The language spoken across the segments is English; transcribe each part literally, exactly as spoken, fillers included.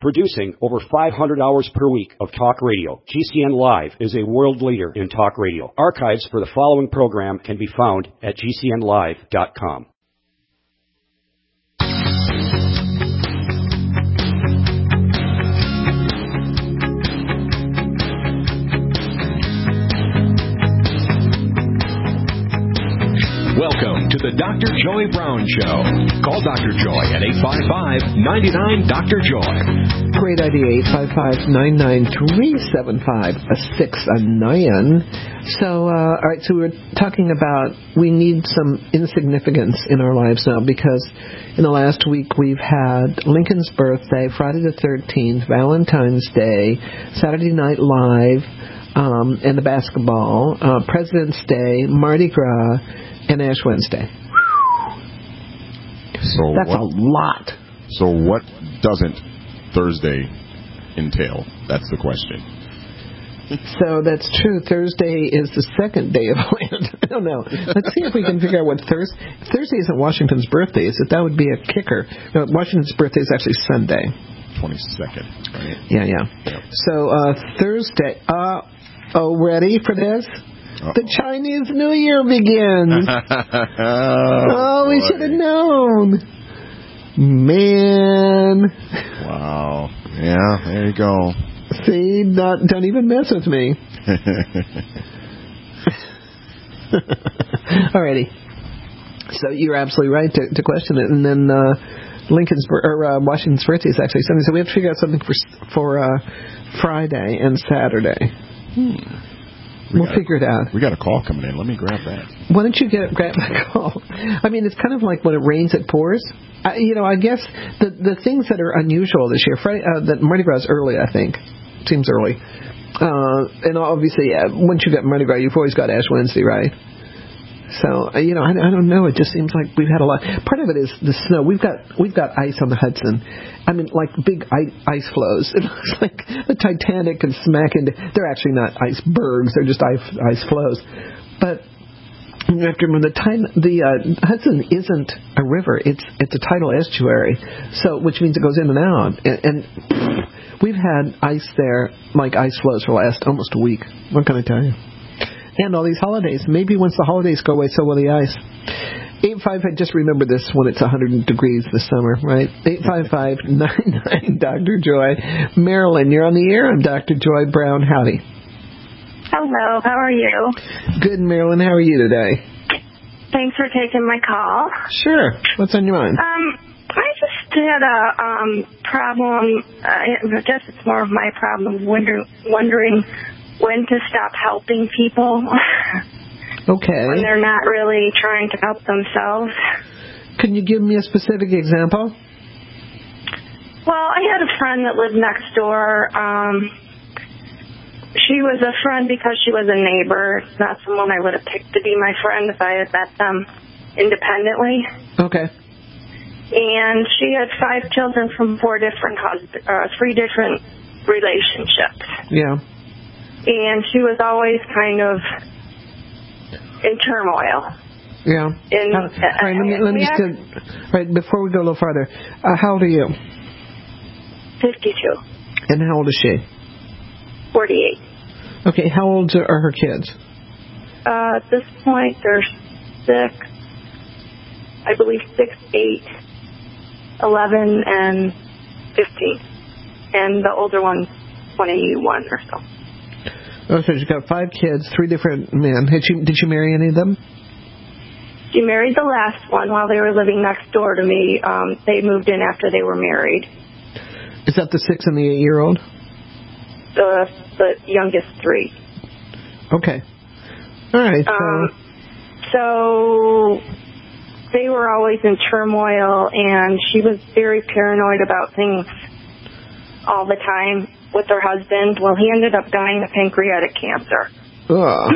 Producing over five hundred hours per week of talk radio, G C N Live is a world leader in talk radio. Archives for the following program can be found at G C N live dot com. Welcome to the Doctor Joy Brown Show. Call Doctor Joy at eight five five, nine nine, Doctor Joy. Great idea, eight five five, nine nine three seven five, six nine. So, uh, all right, so we were talking about we need some insignificance in our lives now because in the last week we've had Lincoln's birthday, Friday the thirteenth, Valentine's Day, Saturday Night Live, um, and the basketball, uh, President's Day, Mardi Gras, and Ash Wednesday. So That's what, a lot. So what doesn't Thursday entail? That's the question. So that's true. Thursday is the second day of Lent. I don't know. Let's see if we can figure out what Thursday... Thursday isn't Washington's birthday, is it? That would be a kicker. No, Washington's birthday is actually Sunday. twenty-second, right? Yeah, yeah. Yep. So uh, Thursday... Uh, oh, ready for this? Uh-oh. The Chinese New Year begins. oh, oh, we should have known. Man. Wow. Yeah, there you go. See, not, don't even mess with me. Alrighty. So you're absolutely right to, to question it. And then uh, Lincoln's or uh, Washington's birthday is actually Sunday, so we have to figure out something for for uh, Friday and Saturday. Hmm. We we'll figure it out. We got a call coming in. Let me grab that. Why don't you get grab that call? I mean, it's kind of like when it rains, it pours. I, you know, I guess the the things that are unusual this year, Friday, uh, that Mardi Gras is early, I think. Seems early. Uh, and obviously, uh, once you get Mardi Gras, you've always got Ash Wednesday, right? So, uh, you know, I, I don't know. It just seems like we've had a lot. Part of it is the snow. We've got we've got ice on the Hudson. I mean, like big ice flows. It looks like the Titanic can smack into... They're actually not icebergs. They're just ice, ice flows. But you have to remember, the, time, the uh, Hudson isn't a river. It's it's a tidal estuary, so which means it goes in and out. And, and we've had ice there, like ice flows, for the last almost a week. What can I tell you? And all these holidays. Maybe once the holidays go away, so will the ice. eight five five, just remember this when it's one hundred degrees this summer, right? eight five five, nine nine, Doctor Joy. Marilyn, you're on the air. I'm Doctor Joy Brown. Howdy. Hello, how are you? Good, Marilyn. How are you today? Thanks for taking my call. Sure. What's on your mind? Um, I just had a um, problem. Uh, I guess it's more of my problem, wonder, wondering when to stop helping people. Okay. When they're not really trying to help themselves. Can you give me a specific example? Well, I had a friend that lived next door. Um, she was a friend because she was a neighbor. It's not someone I would have picked to be my friend if I had met them independently. Okay. And she had five children from four different husbands, uh, three different relationships. Yeah. And she was always kind of in turmoil. Yeah. In, uh, all right, let me, let me just, uh, right, before we go a little farther, uh, how old are you? fifty-two. And how old is she? forty-eight. Okay, how old are her kids? Uh, at this point, they're six, I believe six, eight, eleven, and fifteen. And the older one's twenty-one or so. Oh, so she's got five kids, three different men. Did she, did she marry any of them? She married the last one while they were living next door to me. Um, they moved in after they were married. Is that the six and the eight-year-old? The the youngest three. Okay. All right. So, um, so they were always in turmoil, and she was very paranoid about things all the time with her husband. Well, he ended up dying of pancreatic cancer. Ugh.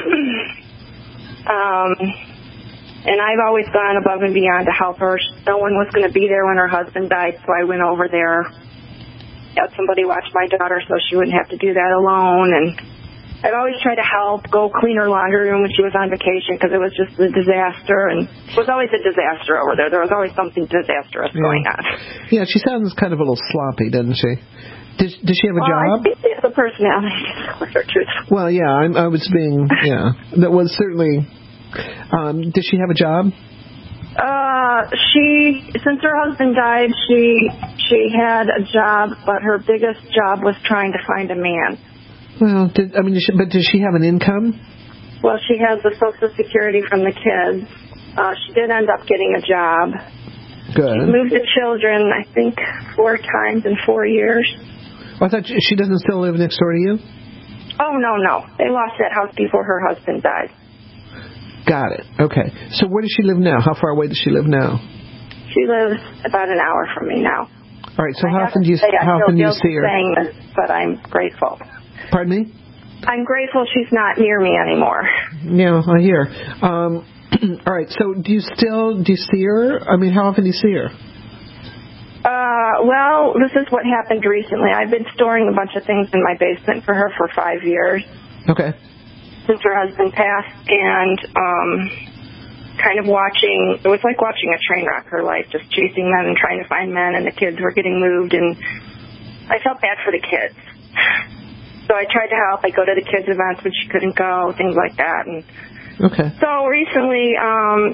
um, and I've always gone above and beyond to help her. No one was going to be there when her husband died, so I went over there. Had somebody watch my daughter so she wouldn't have to do that alone. And I'd always try to help, go clean her laundry room when she was on vacation because it was just a disaster, and it was always a disaster over there. There was always something disastrous yeah. going on. Yeah, she sounds kind of a little sloppy, doesn't she? Does, does she have a well, job? I think she has a personality disorder, truthfully. Well, yeah, I'm, I was being, yeah, that was certainly, um, does she have a job? Uh, she, since her husband died, she, she had a job, but her biggest job was trying to find a man. Well, did, I mean, does she, but does she have an income? Well, she has the Social Security from the kids. Uh, she did end up getting a job. Good. She moved the children, I think, four times in four years. Well, I thought she doesn't still live next door to you? Oh, no, no. They lost that house before her husband died. Got it. Okay. So where does she live now? How far away does she live now? She lives about an hour from me now. All right. So I how often do you, say, how often do you see her? Saying this, but I'm grateful. Pardon me? I'm grateful she's not near me anymore. Yeah, I hear. Um, all right. So do you still do you see her? I mean, how often do you see her? Uh, well, this is what happened recently. I've been storing a bunch of things in my basement for her for five years. Okay. Since her husband passed, and um, kind of watching, it was like watching a train wreck, her life, just chasing men and trying to find men, and the kids were getting moved, and I felt bad for the kids. So I tried to help. I go to the kids' events when she couldn't go, things like that. And okay. so recently, um,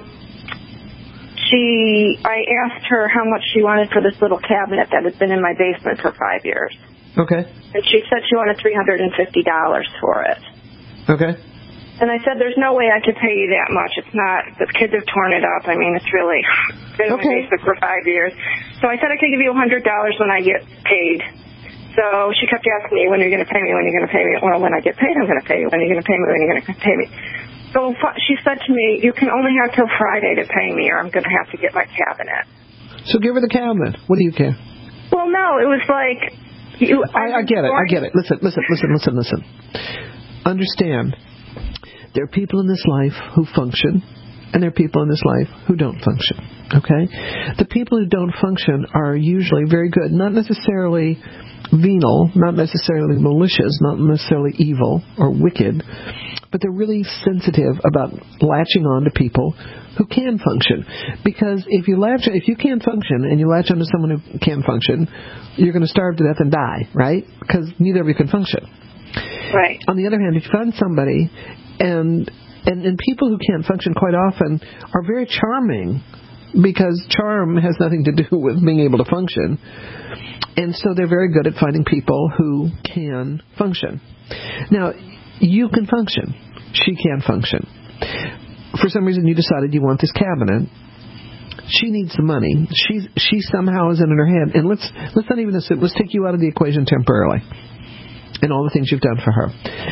she, I asked her how much she wanted for this little cabinet that had been in my basement for five years. Okay. And she said she wanted three hundred fifty dollars for it. Okay. And I said, there's no way I could pay you that much. It's not, the kids have torn it up. I mean, it's really been in okay. my basement for five years. So I said I could give you one hundred dollars when I get paid. So she kept asking me, when are you going to pay me, when are you going to pay me? Well, when I get paid, I'm going to pay you. When are you going to pay me, when are you going to pay me? So she said to me, you can only have till Friday to pay me, or I'm going to have to get my cabinet. So give her the cabinet. What do you care? Well, no, it was like... You, I, I get it, I get it. Listen, listen, listen, listen, listen. Understand, there are people in this life who function, and there are people in this life who don't function, okay? The people who don't function are usually very good, not necessarily venal, not necessarily malicious, not necessarily evil or wicked, but they're really sensitive about latching on to people who can function. Because if you latch, if you can't function and you latch onto someone who can function, you're going to starve to death and die, right? Because neither of you can function. Right. On the other hand, if you find somebody, and and, and people who can't function quite often are very charming, because charm has nothing to do with being able to function. And so they're very good at finding people who can function. Now, you can function. She can function. For some reason, you decided you want this cabinet. She needs the money. She's she somehow is in her head. And let's let's not even assume. Let's take you out of the equation temporarily, and all the things you've done for her.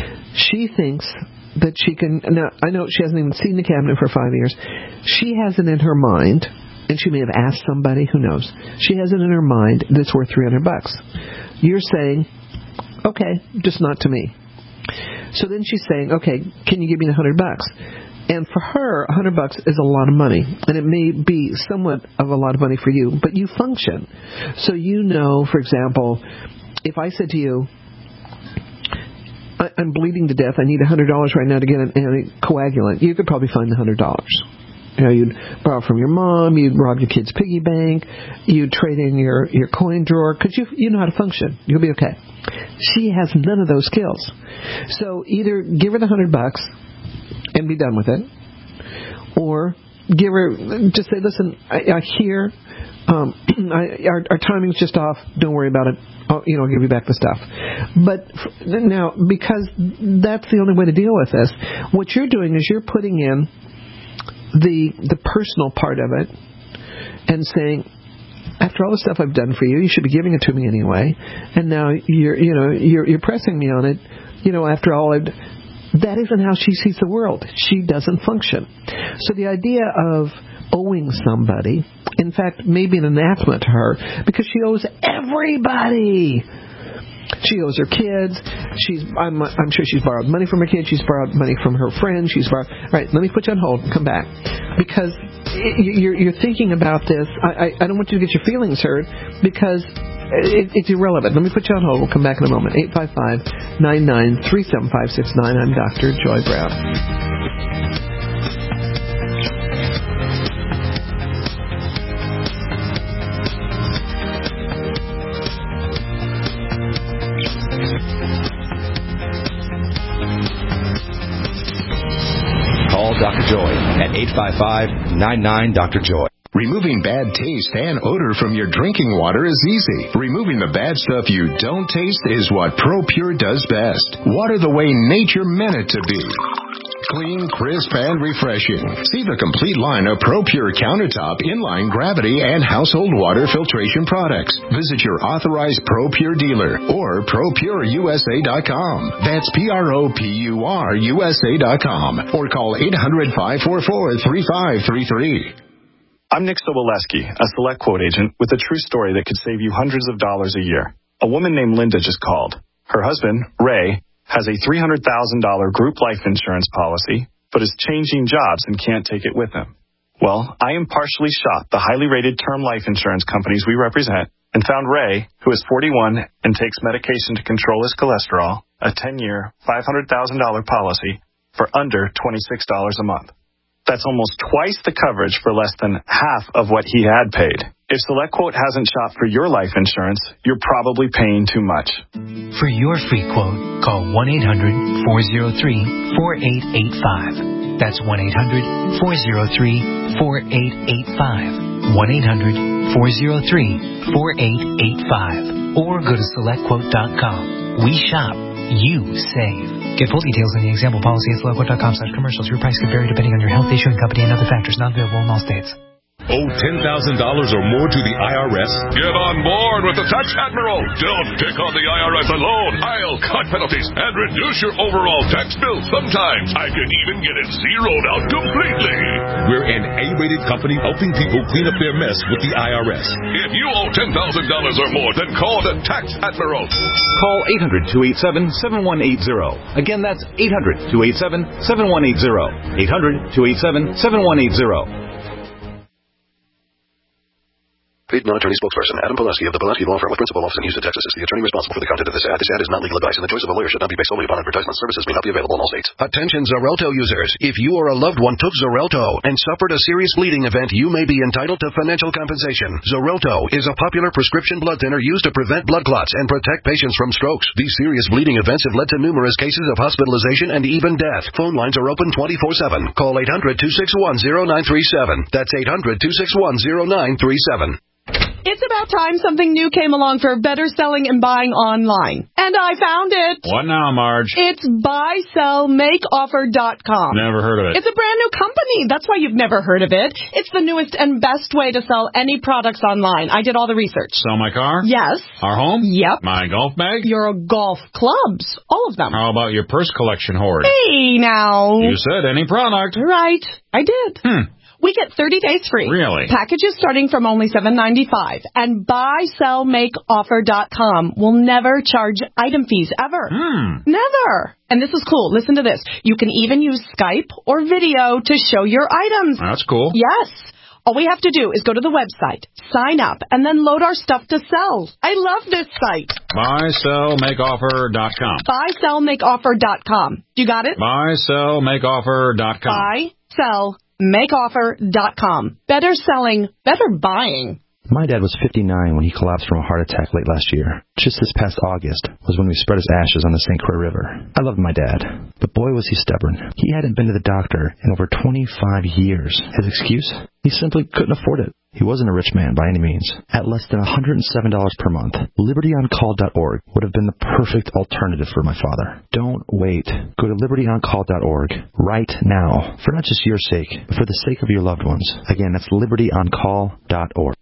She thinks that she can. Now, I know she hasn't even seen the cabinet for five years. She has it in her mind. And she may have asked somebody, who knows. She has it in her mind that's worth three hundred bucks. You're saying, okay, just not to me. So then she's saying, okay, can you give me one hundred bucks? And for her, one hundred bucks is a lot of money. And it may be somewhat of a lot of money for you, but you function. So you know, for example, if I said to you, I, I'm bleeding to death, I need one hundred dollars right now to get an anticoagulant, you could probably find the one hundred dollars. You know, you'd borrow from your mom, you'd rob your kid's piggy bank, you'd trade in your, your coin drawer, because you, you know how to function. You'll be okay. She has none of those skills. So either give her the hundred bucks and be done with it, or give her, just say, listen, I, I hear, um, I, our, our timing's just off, don't worry about it, I'll, you know, I'll give you back the stuff. But f- now, because that's the only way to deal with this, what you're doing is you're putting in the the personal part of it and saying, after all the stuff I've done for you, you should be giving it to me anyway. And now you're you know you're you're pressing me on it. You know, after all I've that isn't how she sees the world. She doesn't function. So the idea of owing somebody, in fact, may be an anathema to her, because she owes everybody. She owes her kids. She's. I'm. I'm sure she's borrowed money from her kids. She's borrowed money from her friends. She's borrowed. All right. Let me put you on hold. Come back, because you're you're thinking about this. I I, I don't want you to get your feelings hurt, because it, it's irrelevant. Let me put you on hold. We'll come back in a moment. eight five five, nine nine three, seven five six nine. I'm Doctor Joy Brown. Call Doctor Joy at eight five five, nine nine, Doctor Joy. Removing bad taste and odor from your drinking water is easy. Removing the bad stuff you don't taste is what ProPure does best. Water the way nature meant it to be. Clean, crisp, and refreshing. See the complete line of ProPure countertop, inline gravity, and household water filtration products. Visit your authorized ProPure dealer or pro pure U S A dot com. That's P R O P U R U S A dot com. Or call eight hundred, five four four, three five three three. I'm Nick Soboleski, a Select Quote agent with a true story that could save you hundreds of dollars a year. A woman named Linda just called. Her husband, Ray, has a three hundred thousand dollars group life insurance policy, but is changing jobs and can't take it with him. Well, I impartially shopped the highly rated term life insurance companies we represent and found Ray, who is forty-one and takes medication to control his cholesterol, a ten-year, five hundred thousand dollars policy for under twenty-six dollars a month. That's almost twice the coverage for less than half of what he had paid. If SelectQuote hasn't shopped for your life insurance, you're probably paying too much. For your free quote, call one eight hundred, four oh three, four eight eight five. That's one eight hundred, four oh three, four eight eight five. one eight hundred, four oh three, four eight eight five. Or go to select quote dot com. We shop. You save. Get full details in the example policy at select quote dot com slash commercials. Your price could vary depending on your health, issuing company, and other factors not available in all states. Owe ten thousand dollars or more to the I R S? Get on board with the Tax Admiral. Don't take on the I R S alone. I'll cut penalties and reduce your overall tax bill. Sometimes I can even get it zeroed out completely. We're an A-rated company helping people clean up their mess with the I R S. If you owe ten thousand dollars or more, then call the Tax Admiral. Call eight hundred, two eight seven, seven one eight zero. Again, that's eight hundred, two eight seven, seven one eight zero. eight hundred, two eight seven, seven one eight zero. Paid non-attorney spokesperson Adam Pulaski of the Pulaski Law Firm with principal office in Houston, Texas is the attorney responsible for the content of this ad. This ad is not legal advice, and the choice of a lawyer should not be based solely upon advertisement. Services may not be available in all states. Attention Xarelto users. If you or a loved one took Xarelto and suffered a serious bleeding event, you may be entitled to financial compensation. Xarelto is a popular prescription blood thinner used to prevent blood clots and protect patients from strokes. These serious bleeding events have led to numerous cases of hospitalization and even death. Phone lines are open twenty-four seven. Call eight hundred, two six one, zero nine three seven. That's eight hundred, two six one, zero nine three seven. It's about time something new came along for better selling and buying online. And I found it. What now, Marge? It's buy sell make offer dot com. Never heard of it. It's a brand new company. That's why you've never heard of it. It's the newest and best way to sell any products online. I did all the research. Sell my car? Yes. Our home? Yep. My golf bag? Your golf clubs. All of them. How about your purse collection hoard? Hey, now. You said any product. Right. I did. Hmm. We get thirty days free. Really? Packages starting from only seven ninety-five. And buy sell make offer dot com will never charge item fees ever. Hmm. Never. And this is cool. Listen to this. You can even use Skype or video to show your items. That's cool. Yes. All we have to do is go to the website, sign up, and then load our stuff to sell. I love this site. buy sell make offer dot com. buy sell make offer dot com. You got it? buy sell make offer dot com. buy sell make offer dot com. Better selling, better buying. My dad was fifty-nine when he collapsed from a heart attack late last year. Just this past August was when we spread his ashes on the Saint Croix River. I loved my dad, but boy was he stubborn. He hadn't been to the doctor in over twenty-five years. His excuse? He simply couldn't afford it. He wasn't a rich man by any means. At less than one hundred seven dollars per month, liberty on call dot org would have been the perfect alternative for my father. Don't wait. Go to liberty on call dot org right now, for not just your sake, but for the sake of your loved ones. Again, that's liberty on call dot org.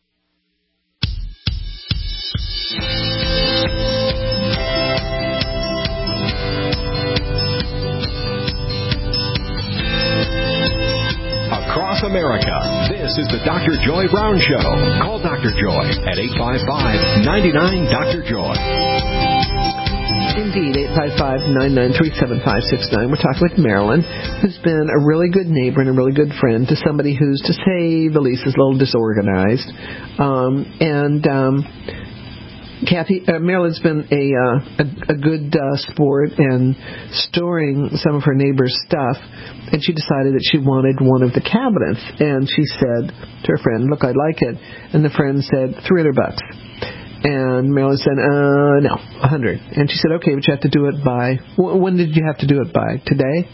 Across America, this is the Doctor Joy Brown Show. Call Doctor Joy at eight five five, nine nine, Doctor Joy. Indeed, eight five five, nine nine three, seven five six nine. We're talking with Marilyn, who's been a really good neighbor and a really good friend to somebody who's, to say the least, is a little disorganized. Um, and um, Kathy, uh, Marilyn's been a, uh, a, a good uh, sport and storing some of her neighbor's stuff, and she decided that she wanted one of the cabinets, and she said to her friend, look, I'd like it, and the friend said, three hundred bucks. And Marilyn said, uh, no, one hundred. And she said, okay, but you have to do it by, when did you have to do it by? Today?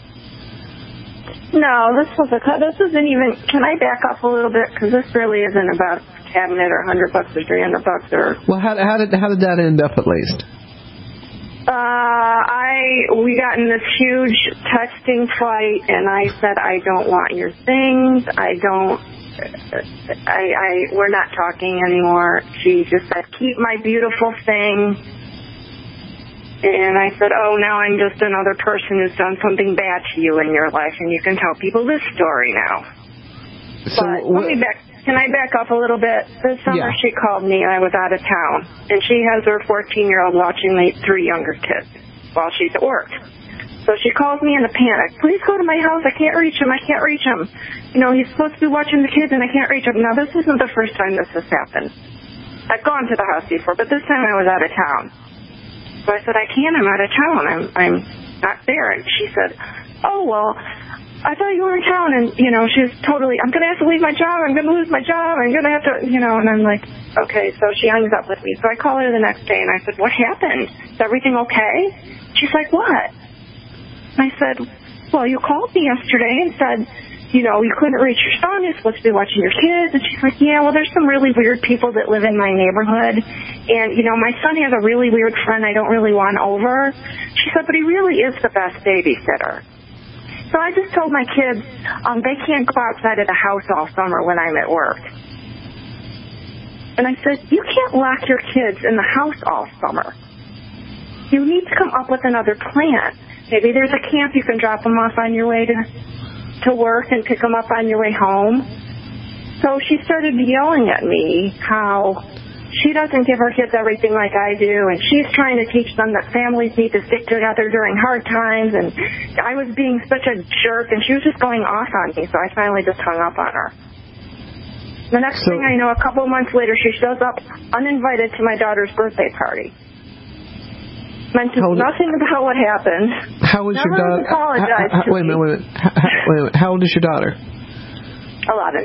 No, this was a, this isn't even, can I back up a little bit? Because this really isn't about cabinet or one hundred bucks or three hundred bucks or... Well, how, how did how did that end up at least? Uh, I, we got in this huge texting fight, and I said, I don't want your things, I don't, I, I, we're not talking anymore. She just said, keep my beautiful thing. And I said, oh, now I'm just another person who's done something bad to you in your life, and you can tell people this story now. So but let me back... Can I back up a little bit? This summer yeah. she called me and I was out of town. And she has her fourteen-year-old watching the three younger kids while she's at work. So she calls me in a panic. Please go to my house. I can't reach him. I can't reach him. You know, he's supposed to be watching the kids and I can't reach him. Now, this isn't the first time this has happened. I've gone to the house before, but this time I was out of town. So I said, I can't. I'm out of town. I'm, I'm not there. And she said, oh, well... I thought you were in town, and, you know, she was totally, I'm going to have to leave my job, I'm going to lose my job, I'm going to have to, you know, and I'm like, okay, so she hangs up with me. So I call her the next day, and I said, what happened? Is everything okay? She's like, what? And I said, well, you called me yesterday and said, you know, you couldn't reach your son, you're supposed to be watching your kids. And she's like, yeah, well, there's some really weird people that live in my neighborhood, and, you know, my son has a really weird friend I don't really want over. She said, but he really is the best babysitter. So I just told my kids um, they can't go outside of the house all summer when I'm at work. And I said, you can't lock your kids in the house all summer. You need to come up with another plan. Maybe there's a camp you can drop them off on your way to, to work and pick them up on your way home. So she started yelling at me how she doesn't give her kids everything like I do, and she's trying to teach them that families need to stick together during hard times, and I was being such a jerk, and she was just going off on me, so I finally just hung up on her. The next so, thing I know, a couple of months later, she shows up uninvited to my daughter's birthday party. Mentioned nothing about what happened. How was Never your daughter? Apologized how, how, wait a minute, wait a minute. How, wait a minute. How old is your daughter? Eleven.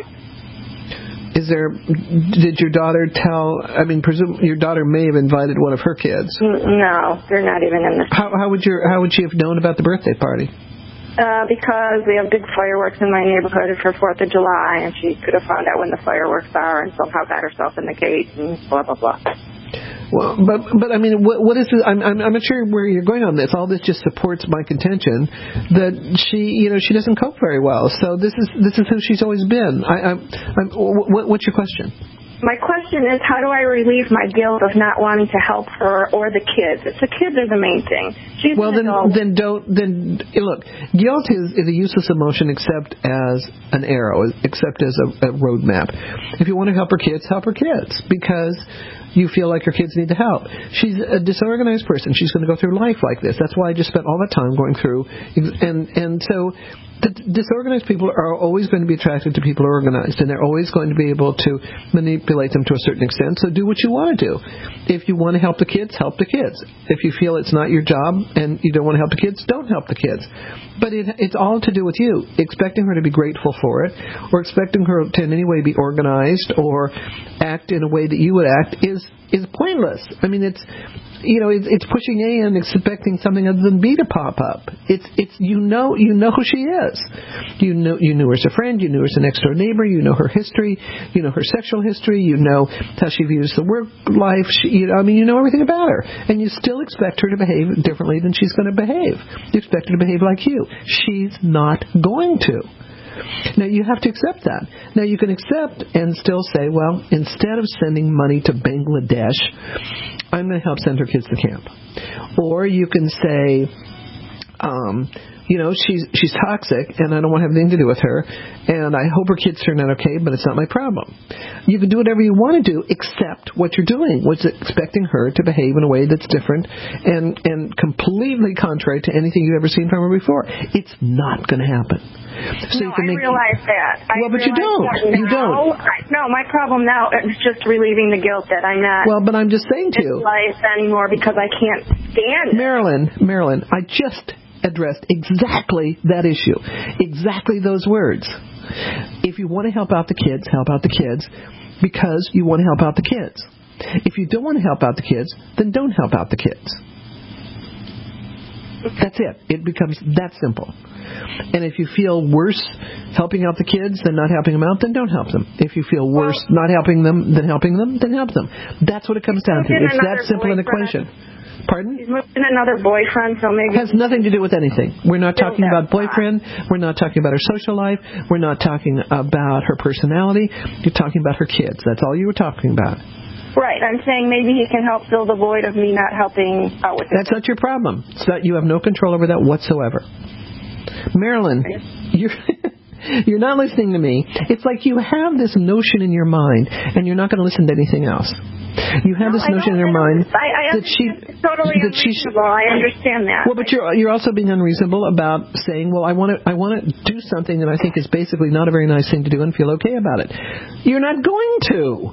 Is there, did your daughter tell, I mean, presume your daughter may have invited one of her kids. No, they're not even in the... How, how would your, how would she have known about the birthday party? Uh, because we have big fireworks in my neighborhood for fourth of July, and she could have found out when the fireworks are and somehow got herself in the gate and blah, blah, blah. Well, but but I mean, what what is it? I'm I'm I'm not sure where you're going on this. All this just supports my contention that she, you know, she doesn't cope very well. So this is this is who she's always been. I, I'm, I'm what, what's your question? My question is, how do I relieve my guilt of not wanting to help her or the kids? It's the kids are the main thing. She's well, then then don't then look. Guilt is is a useless emotion except as an arrow, except as a, a roadmap. If you want to help her kids, help her kids because you feel like your kids need the help. She's a disorganized person. She's going to go through life like this. That's why I just spent all the time going through. And and so the disorganized people are always going to be attracted to people who are organized, and they're always going to be able to manipulate them to a certain extent. So do what you want to do. If you want to help the kids, help the kids. If you feel it's not your job and you don't want to help the kids, don't help the kids. But it, it's all to do with you. Expecting her to be grateful for it, or expecting her to in any way be organized or act in a way that you would act is is pointless. I mean, it's you know, it's, it's pushing A and expecting something other than B to pop up. It's it's you know you know who she is. You know you knew her as a friend. You knew her as a next door neighbor. You know her history. You know her sexual history. You know how she views the work life. She, you know, I mean, you know everything about her, and you still expect her to behave differently than she's going to behave. You expect her to behave like you. She's not going to. Now, you have to accept that. Now, you can accept and still say, well, instead of sending money to Bangladesh, I'm going to help send her kids to camp. Or you can say, um, you know, she's she's toxic, and I don't want to have anything to do with her, and I hope her kids turn out okay, but it's not my problem. You can do whatever you want to do, except what you're doing, which is expecting her to behave in a way that's different and, and completely contrary to anything you've ever seen from her before. It's not going to happen. So no, you can I make, realize that. Well, I but you don't. You don't. I, no, my problem now is just relieving the guilt that I'm not well, but I'm just saying to you, in life anymore because I can't stand it. Marilyn, Marilyn, I just addressed exactly that issue, exactly those words. If you want to help out the kids, help out the kids because you want to help out the kids. If you don't want to help out the kids, then don't help out the kids. That's it. It becomes that simple. And if you feel worse helping out the kids than not helping them out, then don't help them. If you feel worse not helping them than helping them, then help them. That's what it comes down to. It's that simple an equation. Pardon? He's moved in another boyfriend, so maybe... It has nothing to do with anything. We're not talking about boyfriend. We're not talking about her social life. We're not talking about her personality. You're talking about her kids. That's all you were talking about. Right. I'm saying maybe he can help fill the void of me not helping out with it. That's not your problem. It's not, you have no control over that whatsoever. Marilyn, you're... You're not listening to me. It's like you have this notion in your mind, and you're not going to listen to anything else. You have no, this notion in your mind I, I that she it's totally that she unreasonable. I understand that. Well, but you're you're also being unreasonable about saying, well, I want to I want to do something that I think is basically not a very nice thing to do and feel okay about it. You're not going to.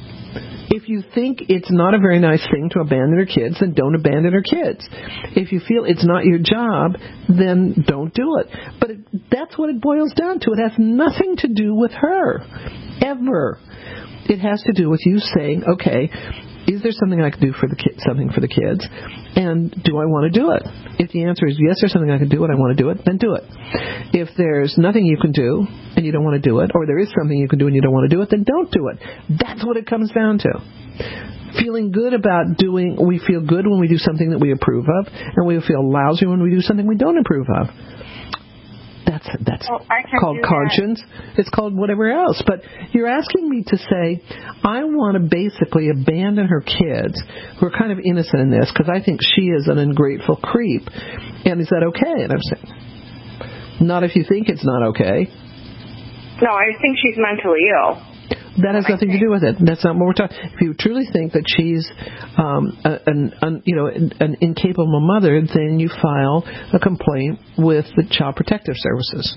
If you think it's not a very nice thing to abandon her kids, then don't abandon her kids. If you feel it's not your job, then don't do it. But it, that's what it boils down to. It has nothing to do with her, ever. It has to do with you saying, okay, is there something I can do for the kids, something for the kids, and do I want to do it? If the answer is yes, there's something I can do and I want to do it, then do it. If there's nothing you can do and you don't want to do it, or there is something you can do and you don't want to do it, then don't do it. That's what it comes down to. Feeling good about doing, we feel good when we do something that we approve of, and we feel lousy when we do something we don't approve of. That's that's well, called conscience. That. It's called whatever else. But you're asking me to say, I want to basically abandon her kids, who are kind of innocent in this, because I think she is an ungrateful creep. And is that okay? And I'm saying, not if you think it's not okay. No, I think she's mentally ill. That has nothing to do with it. That's not what we're talking. If you truly think that she's, um, a, an, an, you know, an incapable mother, then you file a complaint with the Child Protective Services.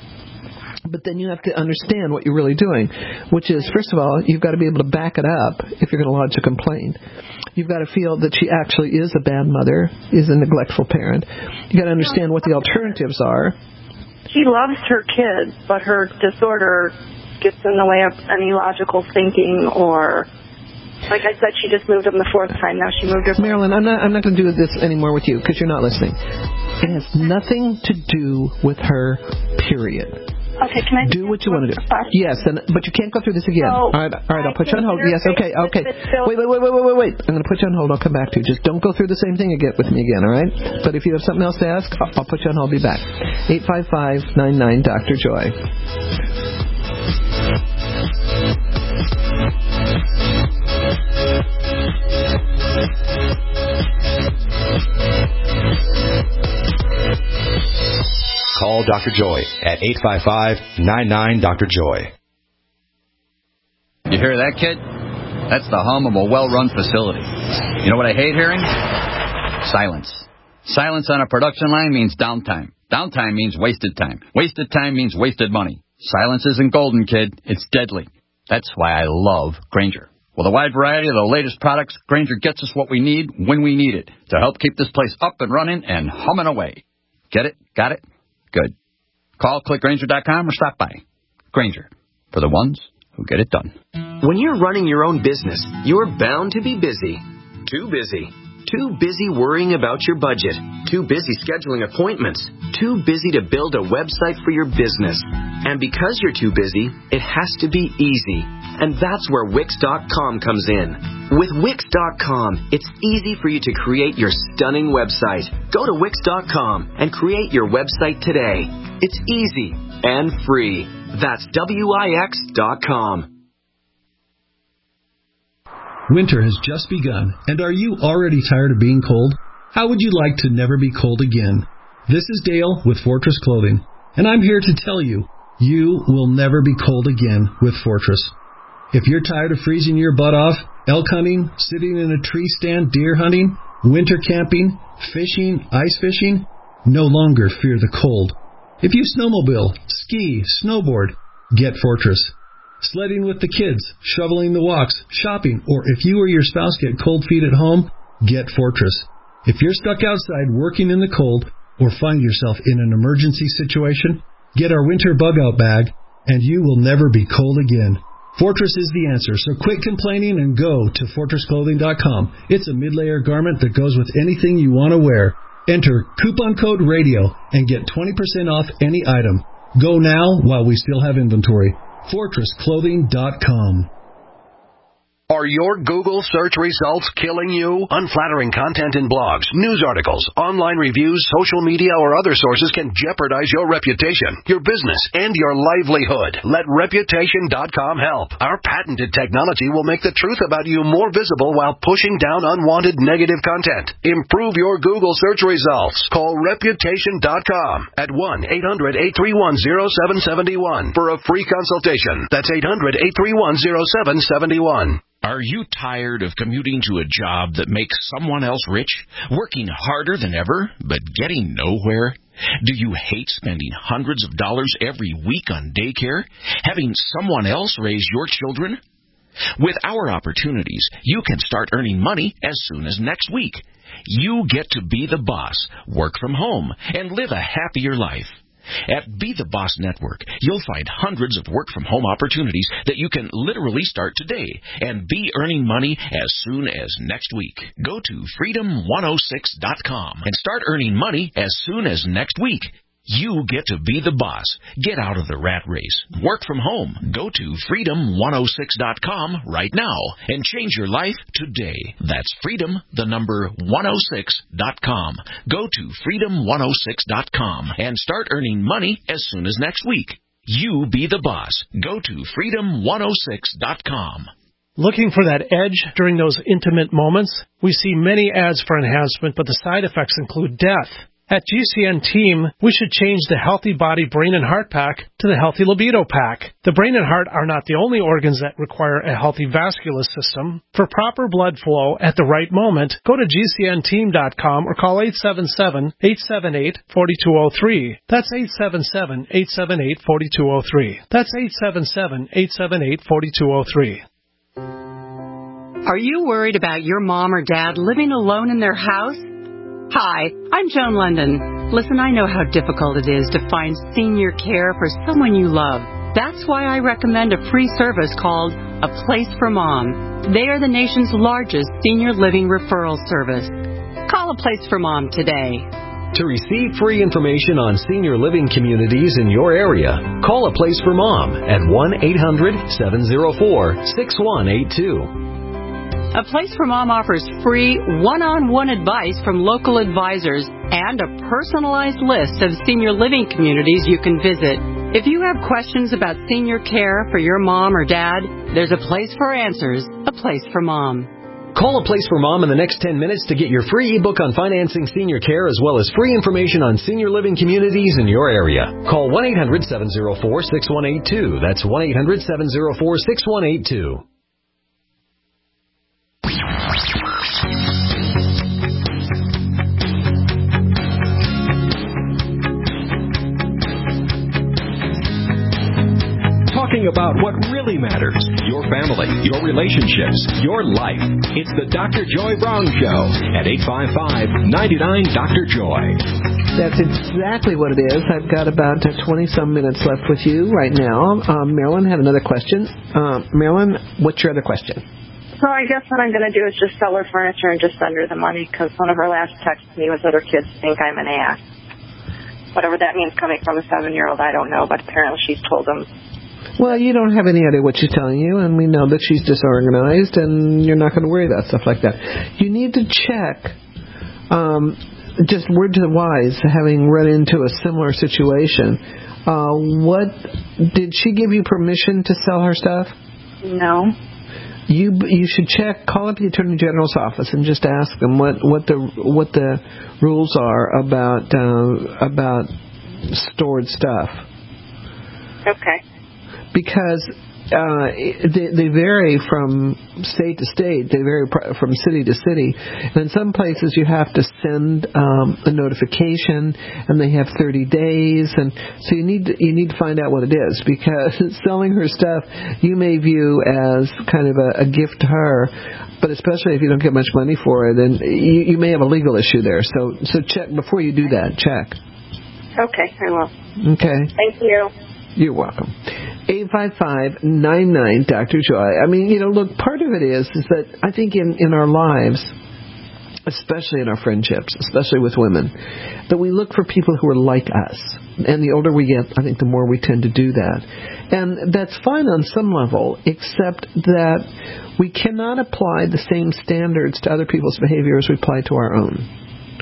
But then you have to understand what you're really doing, which is, first of all, you've got to be able to back it up if you're going to lodge a complaint. You've got to feel that she actually is a bad mother, is a neglectful parent. You've got to understand what the alternatives are. She loves her kids, but her disorder gets in the way of any logical thinking, or, like I said, she just moved them the fourth time. Now she moved her. Marilyn, I'm not. I'm not going to do this anymore with you because you're not listening. It has nothing to do with her. Period. Okay, can I do what you want to do? Yes, and but you can't go through this again. So, all right, all right. I'll put you on hold. Yes, okay, okay. Wait, wait, wait, wait, wait, wait, wait. I'm going to put you on hold. I'll come back to you. Just don't go through the same thing again with me again. All right? But if you have something else to ask, I'll, I'll put you on hold. I'll be back. Eight five five nine nine Doctor Joy. Call Doctor Joy at eight five five nine nine Doctor Joy. You hear that, kid? That's the hum of a well-run facility. You know what I hate hearing? Silence. Silence on a production line means downtime. Downtime means wasted time. Wasted time means wasted money. Silence isn't golden, kid. It's deadly. That's why I love Grainger. With a wide variety of the latest products, Grainger gets us what we need when we need it to help keep this place up and running and humming away. Get it? Got it? Good. Call click grainger dot com or stop by. Grainger, for the ones who get it done. When you're running your own business, you're bound to be busy. Too busy. Too busy worrying about your budget. Too busy scheduling appointments. Too busy to build a website for your business. And because you're too busy, it has to be easy. And that's where Wix dot com comes in. With Wix dot com, it's easy for you to create your stunning website. Go to Wix dot com and create your website today. It's easy and free. That's W I X dot com. Winter has just begun, and are you already tired of being cold? How would you like to never be cold again? This is Dale with Fortress Clothing, and I'm here to tell you, you will never be cold again with Fortress. If you're tired of freezing your butt off, elk hunting, sitting in a tree stand, deer hunting, winter camping, fishing, ice fishing, no longer fear the cold. If you snowmobile, ski, snowboard, get Fortress. Sledding with the kids, shoveling the walks, shopping, or if you or your spouse get cold feet at home, get Fortress. If you're stuck outside working in the cold or find yourself in an emergency situation, get our winter bug-out bag, and you will never be cold again. Fortress is the answer, so quit complaining and go to fortress clothing dot com. It's a mid-layer garment that goes with anything you want to wear. Enter coupon code RADIO and get twenty percent off any item. Go now while we still have inventory. fortress clothing dot com. Are your Google search results killing you? Unflattering content in blogs, news articles, online reviews, social media, or other sources can jeopardize your reputation, your business, and your livelihood. Let reputation dot com help. Our patented technology will make the truth about you more visible while pushing down unwanted negative content. Improve your Google search results. Call reputation dot com at one eight hundred eight three one oh seven seven one for a free consultation. That's eight hundred eight three one oh seven seven one. Are you tired of commuting to a job that makes someone else rich, working harder than ever, but getting nowhere? Do you hate spending hundreds of dollars every week on daycare, having someone else raise your children? With our opportunities, you can start earning money as soon as next week. You get to be the boss, work from home, and live a happier life. At Be the Boss Network, you'll find hundreds of work-from-home opportunities that you can literally start today and be earning money as soon as next week. Go to freedom one oh six dot com and start earning money as soon as next week. You get to be the boss. Get out of the rat race. Work from home. Go to freedom one oh six dot com right now and change your life today. That's freedom, the number one oh six dot com. Go to freedom one oh six dot com and start earning money as soon as next week. You be the boss. Go to freedom one oh six dot com. Looking for that edge during those intimate moments? We see many ads for enhancement, but the side effects include death. At G C N Team, we should change the Healthy Body, Brain, and Heart Pack to the Healthy Libido Pack. The brain and heart are not the only organs that require a healthy vascular system. For proper blood flow at the right moment, go to G C N team dot com or call eight seven seven, eight seven eight, four two zero three. That's eight seven seven, eight seven eight, four two zero three. That's eight seven seven, eight seven eight, four two zero three. Are you worried about your mom or dad living alone in their house? Hi, I'm Joan London. Listen, I know how difficult it is to find senior care for someone you love. That's why I recommend a free service called A Place for Mom. They are the nation's largest senior living referral service. Call A Place for Mom today. To receive free information on senior living communities in your area, call A Place for Mom at one eight hundred, seven oh four, six one eight two. A Place for Mom offers free one-on-one advice from local advisors and a personalized list of senior living communities you can visit. If you have questions about senior care for your mom or dad, there's a place for answers, A Place for Mom. Call A Place for Mom in the next ten minutes to get your free ebook on financing senior care as well as free information on senior living communities in your area. Call one eight hundred, seven oh four, six one eight two. That's one eight hundred, seven oh four, six one eight two. Talking about what really matters, your family, your relationships, your life. It's the Doctor Joy Brown Show at eight five five, nine nine, Doctor Joy. That's exactly what it is. I've got about twenty-some minutes left with you right now. Um, Marilyn had another question. Uh, Marilyn, what's your other question? So I guess what I'm going to do is just sell her furniture and just send her the money, because one of her last texts to me was that her kids think I'm an ass. Whatever that means coming from a seven-year-old, I don't know, but apparently she's told them. Well, you don't have any idea what she's telling you, and we know that she's disorganized, and you're not going to worry about stuff like that. You need to check, um, just word to the wise, having run into a similar situation. Uh, what did she give you permission to sell her stuff? No. you you should check. Call up the Attorney General's office and just ask them what, what the what the rules are about uh, about stored stuff. Okay. Because uh, they, they vary from state to state. They vary from city to city. And in some places you have to send um, a notification, and they have thirty days. And so you need to, you need to find out what it is, because selling her stuff you may view as kind of a, a gift to her. But especially if you don't get much money for it, then you, you may have a legal issue there. So so check before you do that. Check. Okay, I will. Okay. Thank you. You're welcome. eight five five, nine nine, Doctor Joy. I mean, you know, look, part of it is is that I think in, in our lives, especially in our friendships, especially with women, that we look for people who are like us. And the older we get, I think the more we tend to do that. And that's fine on some level, except that we cannot apply the same standards to other people's behavior as we apply to our own.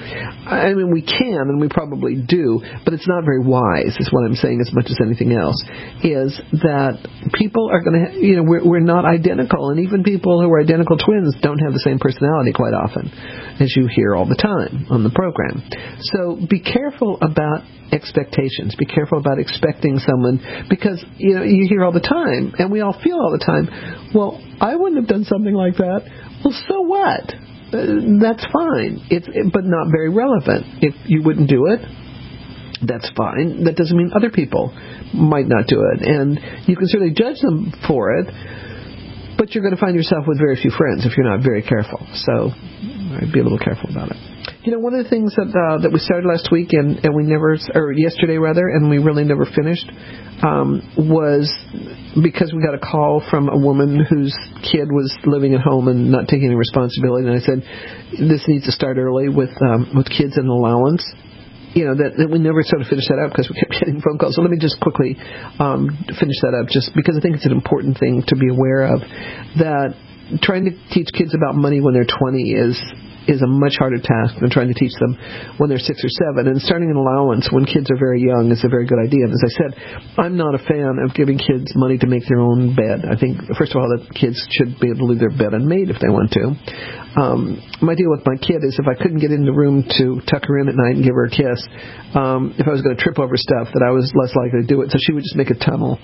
I mean, we can, and we probably do, but it's not very wise, is what I'm saying, as much as anything else, is that people are going to, you know, we're, we're not identical, and even people who are identical twins don't have the same personality quite often, as you hear all the time on the program. So be careful about expectations. Be careful about expecting someone, because, you know, you hear all the time, and we all feel all the time, well, I wouldn't have done something like that. Well, so what? Uh, that's fine, it's, it, but not very relevant. If you wouldn't do it, that's fine. That doesn't mean other people might not do it. And you can certainly judge them for it, but you're going to find yourself with very few friends if you're not very careful. So I'd be a little careful about it. You know, one of the things that uh, that we started last week and, and we never, or yesterday rather, and we really never finished, um, was because we got a call from a woman whose kid was living at home and not taking any responsibility. And I said, this needs to start early with um, with kids and allowance. You know, that, that we never sort of finished that up because we kept getting phone calls. So let me just quickly um, finish that up, just because I think it's an important thing to be aware of, that trying to teach kids about money when they're twenty is is a much harder task than trying to teach them when they're six or seven. And starting an allowance when kids are very young is a very good idea. And as I said, I'm not a fan of giving kids money to make their own bed. I think, first of all, that kids should be able to leave their bed unmade if they want to. Um, my deal with my kid is if I couldn't get in the room to tuck her in at night and give her a kiss, um, if I was going to trip over stuff, that I was less likely to do it. So she would just make a tunnel.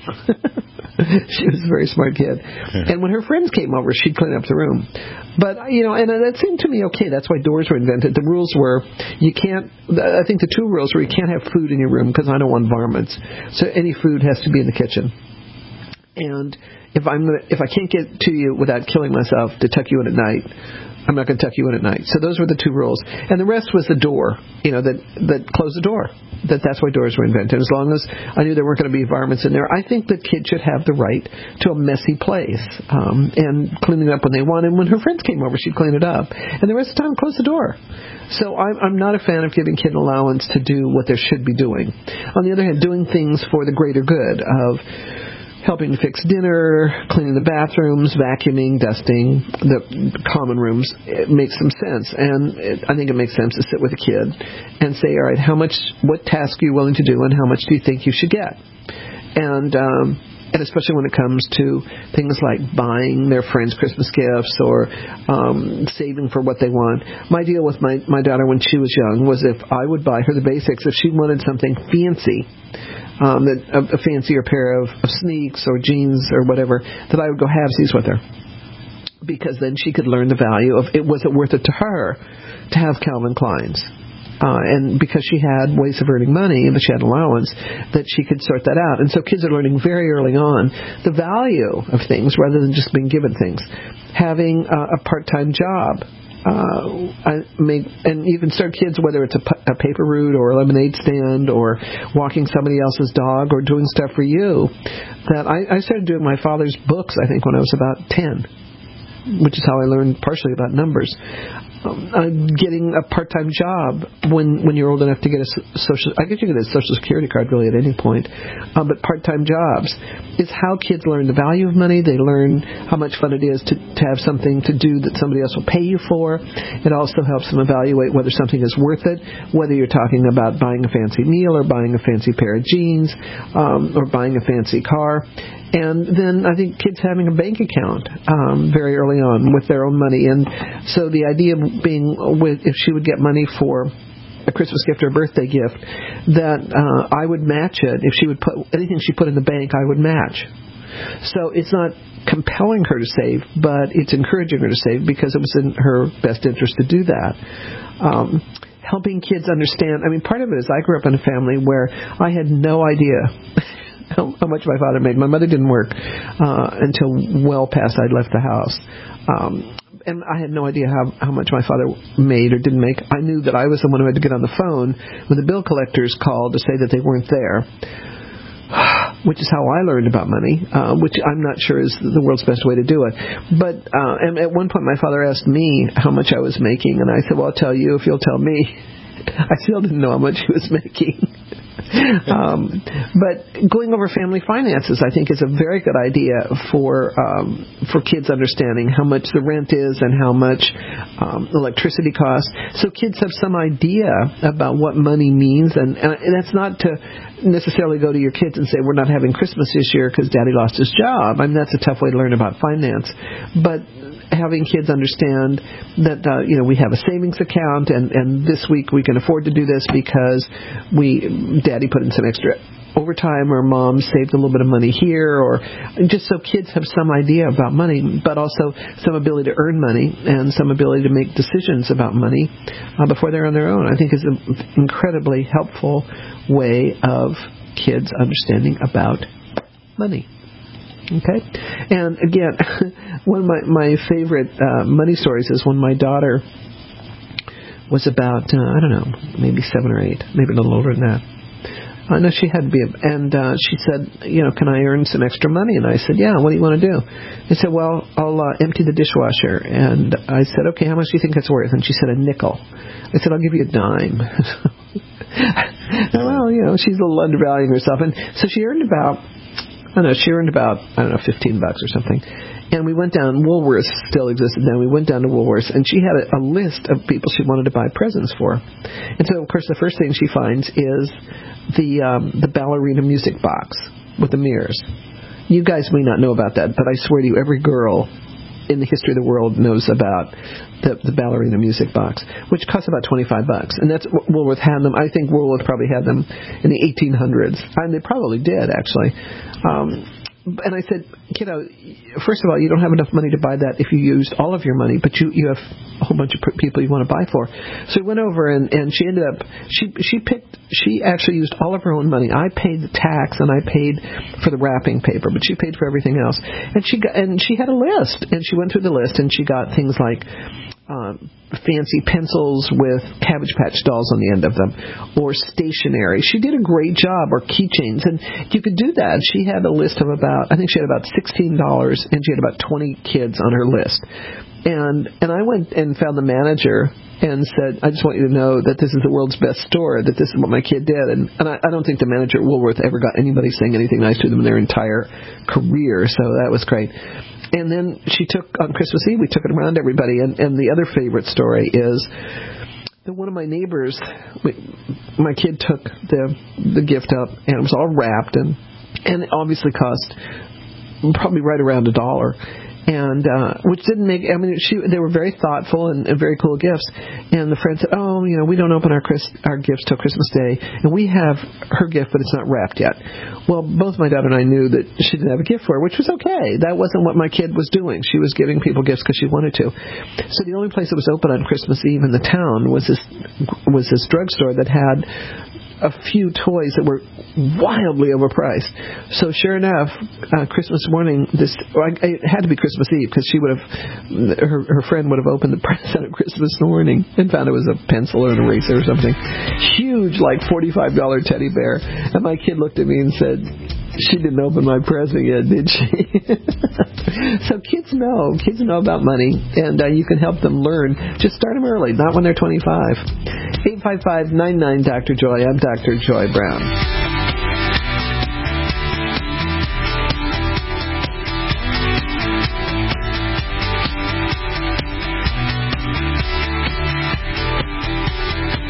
She was a very smart kid. And when her friends came over, she'd clean up the room. But, you know, and that seemed to me okay. That's why doors were invented. The rules were you can't, I think the two rules were you can't have food in your room because I don't want varmints. So any food has to be in the kitchen. And if I'm gonna, if I can't get to you without killing myself to tuck you in at night, I'm not going to tuck you in at night. So those were the two rules. And the rest was the door, you know, that, that closed the door. That that's why doors were invented. As long as I knew there weren't going to be varmints in there, I think that kids should have the right to a messy place um, and cleaning up when they want. And when her friends came over, she'd clean it up. And the rest of the time, close the door. So I'm, I'm not a fan of giving kid allowance to do what they should be doing. On the other hand, doing things for the greater good of helping to fix dinner, cleaning the bathrooms, vacuuming, dusting, the common rooms, it makes some sense. And it, I think it makes sense to sit with a kid and say, all right, how much, what task are you willing to do and how much do you think you should get? And, um, and especially when it comes to things like buying their friends Christmas gifts or um, saving for what they want. My deal with my, my daughter when she was young was if I would buy her the basics, if she wanted something fancy, Um, that a, a fancier pair of, of sneaks or jeans or whatever, that I would go halvesies with her, because then she could learn the value of it. Was it worth it to her to have Calvin Klein's? Uh, and because she had ways of earning money, but she had allowance, that she could sort that out. And so kids are learning very early on the value of things rather than just being given things. Having uh, a part-time job. Uh, I make, and you can start kids, whether it's a, a paper route or a lemonade stand or walking somebody else's dog or doing stuff for you. That I, I started doing my father's books, I think, when I was about ten, which is how I learned partially about numbers. Um, uh, getting a part-time job when when you're old enough to get a social, I guess you get a social security card really at any point, um, but part-time jobs is how kids learn the value of money. They learn how much fun it is to, to have something to do that somebody else will pay you for. It also helps them evaluate whether something is worth it, whether you're talking about buying a fancy meal or buying a fancy pair of jeans um, or buying a fancy car. And then I think kids having a bank account um, very early on with their own money. And so the idea being with, if she would get money for a Christmas gift or a birthday gift, that uh, I would match it. If she would put anything she put in the bank, I would match. So it's not compelling her to save, but it's encouraging her to save because it was in her best interest to do that. Um, helping kids understand, I mean, part of it is I grew up in a family where I had no idea how, how much my father made. My mother didn't work uh, until well past I'd left the house. Um, and I had no idea how, how much my father made or didn't make. I knew that I was the one who had to get on the phone when the bill collectors called to say that they weren't there, which is how I learned about money, uh, which I'm not sure is the world's best way to do it. But uh, and at one point my father asked me how much I was making, and I said, well, I'll tell you if you'll tell me. I still didn't know how much he was making. um, but going over family finances, I think, is a very good idea for um, for kids understanding how much the rent is and how much um, electricity costs. So kids have some idea about what money means, and, and that's not to necessarily go to your kids and say, we're not having Christmas this year because Daddy lost his job. I mean, that's a tough way to learn about finance. But having kids understand that, uh, you know, we have a savings account, and, and this week we can afford to do this because we, Daddy put in some extra overtime, or Mom saved a little bit of money here, or just so kids have some idea about money, but also some ability to earn money and some ability to make decisions about money uh, before they're on their own, I think is an incredibly helpful way of kids understanding about money. Okay, and again, one of my, my favorite uh, money stories is when my daughter was about, uh, I don't know, maybe seven or eight, maybe a little older than that. I know she had to be, and uh, she said, you know, can I earn some extra money? And I said, yeah, what do you want to do? I said, well, I'll uh, empty the dishwasher. And I said, okay, how much do you think that's worth? And she said, a nickel. I said, I'll give you a dime. Well, you know, she's a little undervaluing herself. And so she earned about, I don't know, she earned about, I don't know, fifteen bucks or something. And we went down, Woolworths still existed then, we went down to Woolworths, and she had a, a list of people she wanted to buy presents for. And so, of course, the first thing she finds is the um, the ballerina music box with the mirrors. You guys may not know about that, but I swear to you, every girl in the history of the world knows about the, the ballerina music box, which costs about twenty-five bucks. And that's, Woolworth had them. I think Woolworth probably had them in the eighteen hundreds. And they probably did, actually. Um, and I said, kiddo, first of all, you don't have enough money to buy that if you used all of your money, but you, you have a whole bunch of people you want to buy for. So we went over, and, and she ended up, she she picked, she actually used all of her own money. I paid the tax, and I paid for the wrapping paper, but she paid for everything else. And she got, and she had a list, and she went through the list, and she got things like Um, fancy pencils with Cabbage Patch dolls on the end of them, or stationery. She did a great job, or keychains, and you could do that. She had a list of about, I think she had about sixteen dollars, and she had about twenty kids on her list. And and I went and found the manager and said, I just want you to know that this is the world's best store, that this is what my kid did. And, and I, I don't think the manager at Woolworth ever got anybody saying anything nice to them in their entire career, so that was great. And then she took, on Christmas Eve, we took it around to everybody. And, and the other favorite story is that one of my neighbors, we, my kid took the the gift up, and it was all wrapped, and, and it obviously cost probably right around a dollar. And uh, which didn't make, I mean, she, they were very thoughtful and, and very cool gifts. And the friend said, oh, you know, we don't open our Chris, our gifts till Christmas Day, and we have her gift, but it's not wrapped yet. Well, both my daughter and I knew that she didn't have a gift for her, which was okay. That wasn't what my kid was doing. She was giving people gifts because she wanted to. So the only place that was open on Christmas Eve in the town was this was this drugstore that had a few toys that were wildly overpriced. So sure enough, uh, Christmas morning, this well, it had to be Christmas Eve, because she would have, her her friend would have opened the present on Christmas morning and found it was a pencil or an eraser or something. Huge, like forty-five dollars teddy bear. And my kid looked at me and said, she didn't open my present yet, did she? So kids know. Kids know about money, and uh, you can help them learn. Just start them early, not when they're twenty-five. eight five five, nine nine, Doctor Joy. I'm Doctor Joy Brown.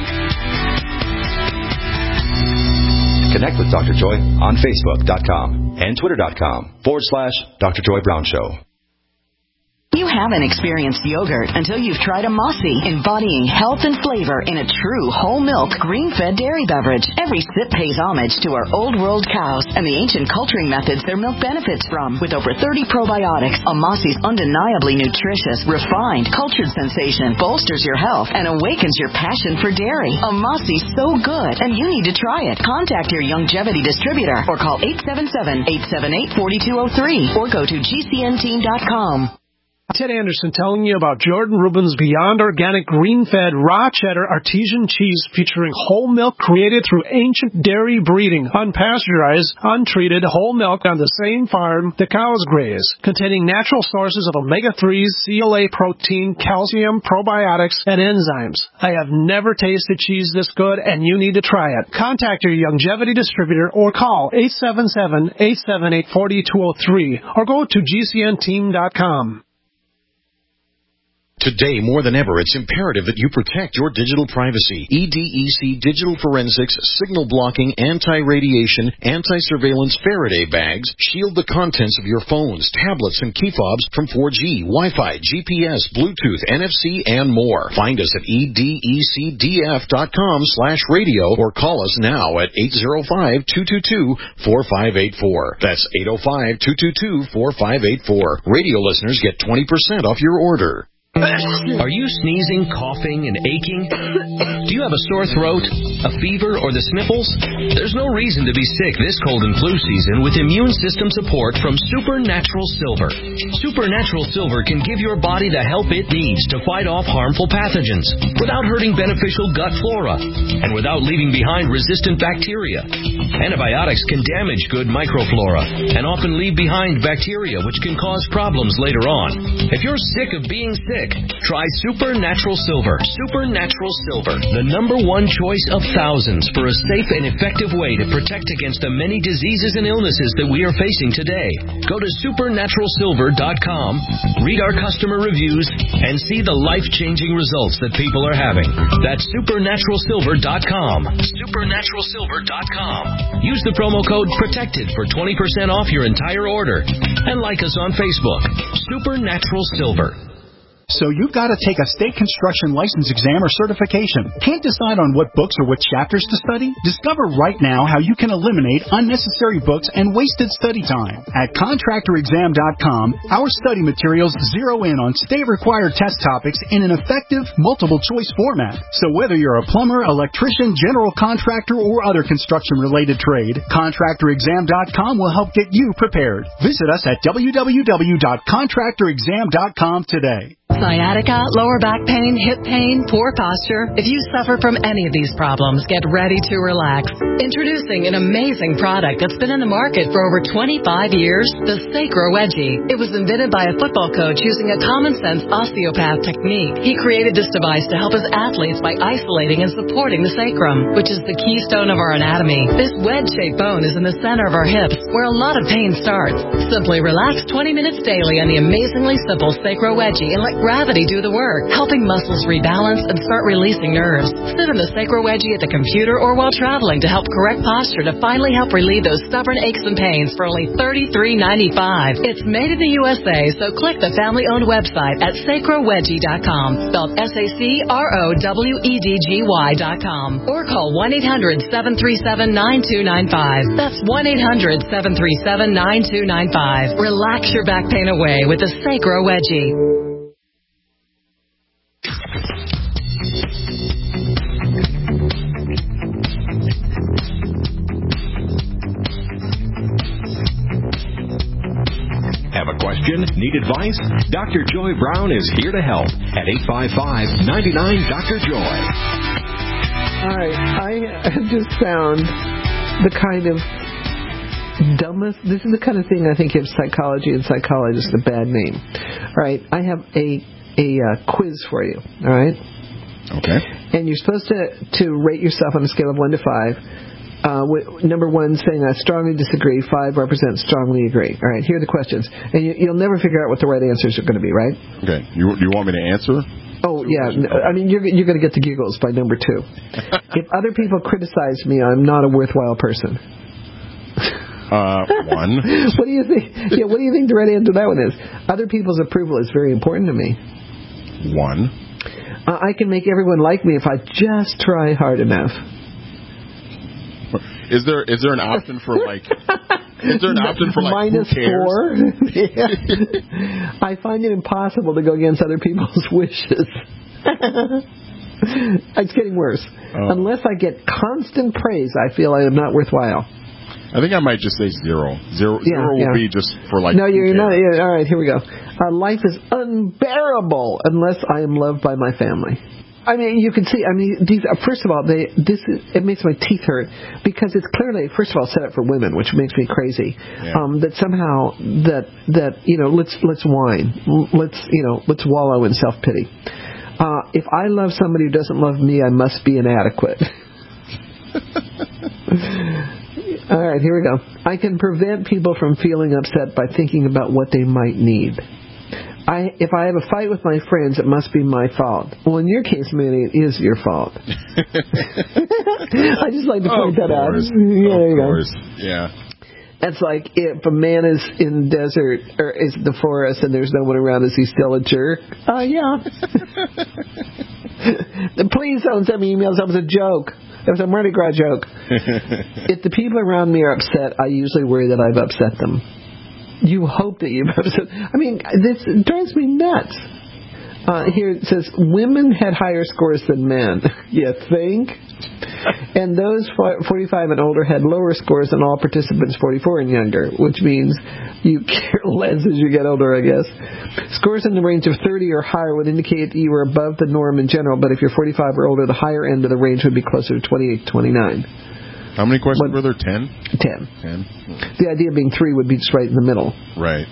Connect with Doctor Joy on Facebook dot com. and twitter.com forward slash Dr. Joy Brown Show. You haven't experienced yogurt until you've tried a Mossy, embodying health and flavor in a true whole milk, green-fed dairy beverage. Every sip pays homage to our old world cows and the ancient culturing methods their milk benefits from. With over thirty probiotics, a Mossy's undeniably nutritious, refined, cultured sensation bolsters your health and awakens your passion for dairy. A Mossy's so good, and you need to try it. Contact your Youngevity distributor or call eight seven seven, eight seven eight, four two zero three or go to G C N team dot com. Ted Anderson telling you about Jordan Rubin's Beyond Organic Green-Fed Raw Cheddar Artesian Cheese featuring whole milk created through ancient dairy breeding, unpasteurized, untreated whole milk on the same farm the cows graze, containing natural sources of omega threes, C L A protein, calcium, probiotics, and enzymes. I have never tasted cheese this good, and you need to try it. Contact your Youngevity distributor or call eight seven seven, eight seven eight, four two zero three or go to G C N team dot com. Today, more than ever, it's imperative that you protect your digital privacy. E D E C Digital Forensics, signal blocking, anti-radiation, anti-surveillance Faraday bags shield the contents of your phones, tablets, and key fobs from four G, Wi-Fi, G P S, Bluetooth, N F C, and more. Find us at E D E C D F dot com slash radio or call us now at eight zero five, two two two, four five eight four. That's eight zero five, two two two, four five eight four. Radio listeners get twenty percent off your order. Are you sneezing, coughing, and aching? Do you have a sore throat, a fever, or the sniffles? There's no reason to be sick this cold and flu season with immune system support from Supernatural Silver. Supernatural Silver can give your body the help it needs to fight off harmful pathogens without hurting beneficial gut flora and without leaving behind resistant bacteria. Antibiotics can damage good microflora and often leave behind bacteria which can cause problems later on. If you're sick of being sick, try Supernatural Silver. Supernatural Silver, the number one choice of thousands for a safe and effective way to protect against the many diseases and illnesses that we are facing today. Go to supernatural silver dot com, read our customer reviews, and see the life-changing results that people are having. That's supernatural silver dot com. supernatural silver dot com. Use the promo code PROTECTED for twenty percent off your entire order. And like us on Facebook. Supernatural Silver. So you've got to take a state construction license exam or certification. Can't decide on what books or what chapters to study? Discover right now how you can eliminate unnecessary books and wasted study time. At contractor exam dot com, our study materials zero in on state-required test topics in an effective, multiple-choice format. So whether you're a plumber, electrician, general contractor, or other construction-related trade, contractor exam dot com will help get you prepared. Visit us at w w w dot contractor exam dot com today. Sciatica, lower back pain, hip pain, poor posture. If you suffer from any of these problems, get ready to relax. Introducing an amazing product that's been in the market for over twenty-five years, the Sacro Wedgie. It was invented by a football coach using a common-sense osteopath technique. He created this device to help his athletes by isolating and supporting the sacrum, which is the keystone of our anatomy. This wedge-shaped bone is in the center of our hips, where a lot of pain starts. Simply relax twenty minutes daily on the amazingly simple Sacro Wedgie and let gravity do the work, helping muscles rebalance and start releasing nerves. Sit in the Sacro Wedgie at the computer or while traveling to help correct posture to finally help relieve those stubborn aches and pains for only thirty-three ninety-five. It's made in the U S A, so click the family-owned website at sacro wedgie dot com, spelled S A C R O W E D G Y dot com, or call one eight hundred, seven three seven, nine two nine five. That's one eight hundred, seven three seven, nine two nine five. Relax your back pain away with the Sacro Wedgie. Have a question? Need advice? Doctor Joy Brown is here to help at eight five five, nine nine, Doctor Joy. All right, I have just found the kind of dumbest, this is the kind of thing I think gives psychology and psychologists a bad name. All right, I have a, a uh, quiz for you, all right? Okay. And you're supposed to, to rate yourself on a scale of one to five. Uh, with, number one saying I strongly disagree, five represents strongly agree. All right, here are the questions. And you, you'll never figure out what the right answers are going to be, right? Okay. You you want me to answer? Oh, yeah. I mean, you're, you're going to get the giggles by number two. If other people criticize me, I'm not a worthwhile person. Uh, one. What do you think? Yeah, what do you think the right answer to that one is? Other people's approval is very important to me. One. Uh, I can make everyone like me if I just try hard enough. Is there is there an option for like? Is there an option for like minus who cares? four? Yeah. I find it impossible to go against other people's wishes. It's getting worse. Oh. Unless I get constant praise, I feel I am not worthwhile. I think I might just say zero. Zero, yeah, zero will yeah. be just for like. No, you're not. Yeah, all right, here we go. Uh, life is unbearable unless I am loved by my family. I mean, you can see. I mean, these. Uh, first of all, they. This is, it makes my teeth hurt because it's clearly, first of all, set up for women, which makes me crazy. Yeah. Um, that somehow that that you know, let's let's whine, let's you know, let's wallow in self pity. Uh, if I love somebody who doesn't love me, I must be inadequate. All right, here we go. I can prevent people from feeling upset by thinking about what they might need. I, if I have a fight with my friends, it must be my fault. Well, in your case, Manny, it is your fault. I just like to point that out. Yeah, there you course. go. Yeah. That's like if a man is in the desert or is in the forest and there's no one around, is he still a jerk? Uh, yeah. Please don't send me emails. That was a joke. That was a Mardi Gras joke. If the people around me are upset, I usually worry that I've upset them. You hope that you've upset. I mean, this drives me nuts. Uh, here it says, women had higher scores than men. You think? And those forty-five and older had lower scores than all participants forty-four and younger, which means you care less as you get older, I guess. Scores in the range of thirty or higher would indicate that you were above the norm in general, but if you're forty-five or older, the higher end of the range would be closer to twenty-eight, twenty-nine. How many questions were there? Ten? Ten. Ten. The idea being three would be just right in the middle. Right.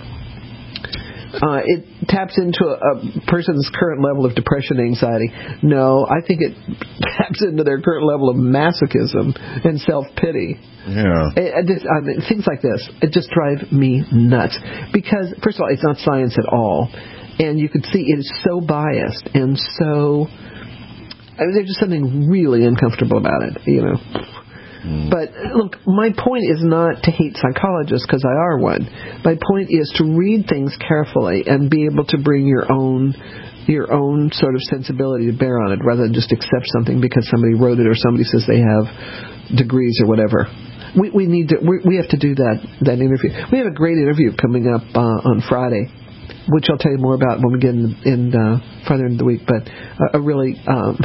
Uh, it taps into a, a person's current level of depression and anxiety. No, I think it taps into their current level of masochism and self-pity. Yeah. It, it just, I mean, things like this, it just drive me nuts. Because, first of all, it's not science at all. And you can see it is so biased and so... I mean, there's just something really uncomfortable about it, you know. But, look, my point is not to hate psychologists, because I are one. My point is to read things carefully and be able to bring your own your own sort of sensibility to bear on it, rather than just accept something because somebody wrote it or somebody says they have degrees or whatever. We we need to we, we have to do that that interview. We have a great interview coming up uh, on Friday, which I'll tell you more about when we get in, in uh, farther into the week. But uh, a really um,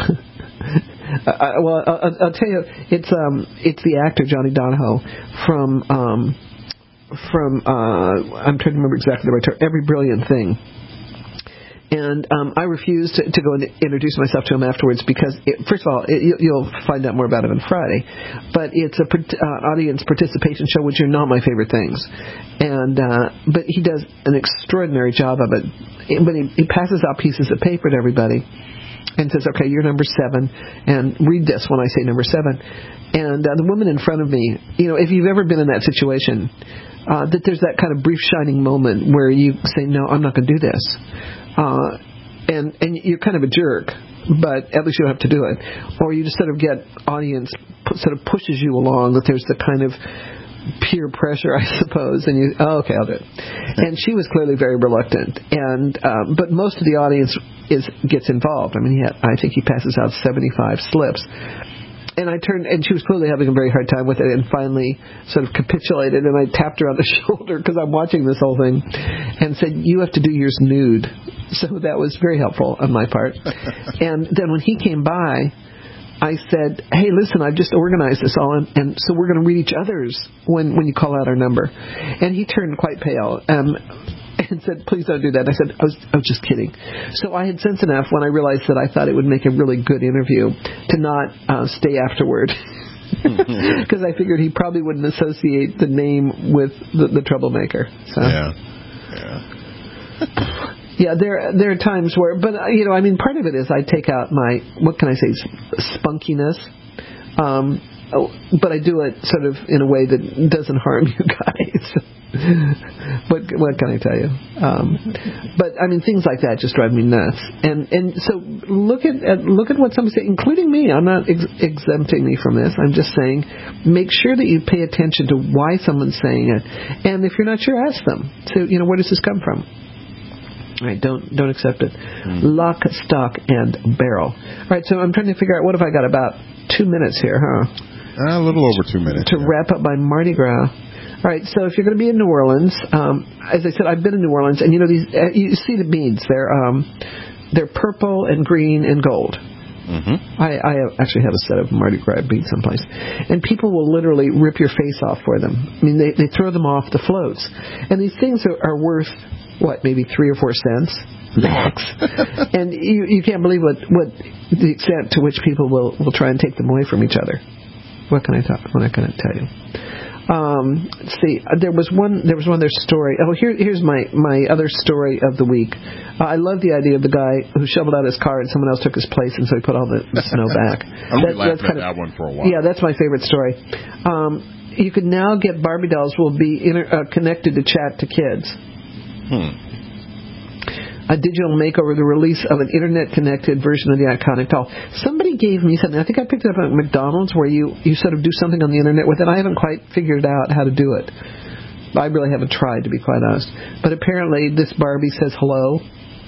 Uh, well, I'll, I'll tell you, it's um, it's the actor Johnny Donahoe from um, from uh, I'm trying to remember exactly the right term. Every Brilliant Thing. And um, I refused to, to go and introduce myself to him afterwards because, it, first of all, it, you, you'll find out more about it on Friday. But it's an uh, audience participation show, which are not my favorite things. And uh, but he does an extraordinary job of it. But he, he passes out pieces of paper to everybody and says, okay, you're number seven, and read this when I say number seven. And uh, the woman in front of me, you know, if you've ever been in that situation, uh, that there's that kind of brief shining moment where you say, no, I'm not going to do this. Uh, and, and you're kind of a jerk, but at least you don't have to do it. Or you just sort of get audience p- sort of pushes you along, that there's the kind of peer pressure, I suppose, and you, oh, okay, I'll do it. And she was clearly very reluctant, and um, but most of the audience is gets involved. I mean, he had, I think he passes out seventy-five slips. And I turned, and she was clearly having a very hard time with it, and finally sort of capitulated, and I tapped her on the shoulder, because I'm watching this whole thing, and said, you have to do yours nude. So that was very helpful on my part. And then when he came by, I said, hey, listen, I've just organized this all, and, and so we're going to read each other's when, when you call out our number. And he turned quite pale um, and said, please don't do that. And I said, I was, I was just kidding. So I had sense enough when I realized that I thought it would make a really good interview to not uh, stay afterward. Because I figured he probably wouldn't associate the name with the, the troublemaker. So. Yeah. Yeah. Yeah, there there are times where, but, uh, you know, I mean, part of it is I take out my, what can I say, spunkiness. Um, oh, but I do it sort of in a way that doesn't harm you guys. What what can I tell you? Um, but I mean, things like that just drive me nuts. And and so look at, at look at what somebody said, including me. I'm not ex- exempting me from this. I'm just saying, make sure that you pay attention to why someone's saying it. And if you're not sure, ask them. So you know, where does this come from? All right, don't don't accept it. Mm. Lock, stock, and barrel. All right, so I'm trying to figure out what have I got about two minutes here, huh? Uh, a little over two minutes. To yeah. wrap up by Mardi Gras. All right, so if you're going to be in New Orleans, um, as I said, I've been in New Orleans, and you know these. Uh, you see the beads? They're um, they're purple and green and gold. Mm-hmm. I, I actually have a set of Mardi Gras beads someplace, and people will literally rip your face off for them. I mean, they they throw them off the floats, and these things are, are worth what, maybe three or four cents max, and you you can't believe what what the extent to which people will will try and take them away from each other. What can I talk? What can I tell you? Um, let's see. There was one. There was one other story. Oh, here, here's my, my other story of the week. Uh, I love the idea of the guy who shoveled out his car and someone else took his place, and so he put all the, the snow back. I'm that, laughing at that one for a while. Yeah, that's my favorite story. Um, you can now get Barbie dolls will be inter, uh, connected to chat to kids. Hmm. A digital makeover, the release of an internet-connected version of the iconic doll. Somebody gave me something. I think I picked it up at McDonald's, where you, you sort of do something on the internet with it. I haven't quite figured out how to do it. I really haven't tried, to be quite honest. But apparently this Barbie says hello.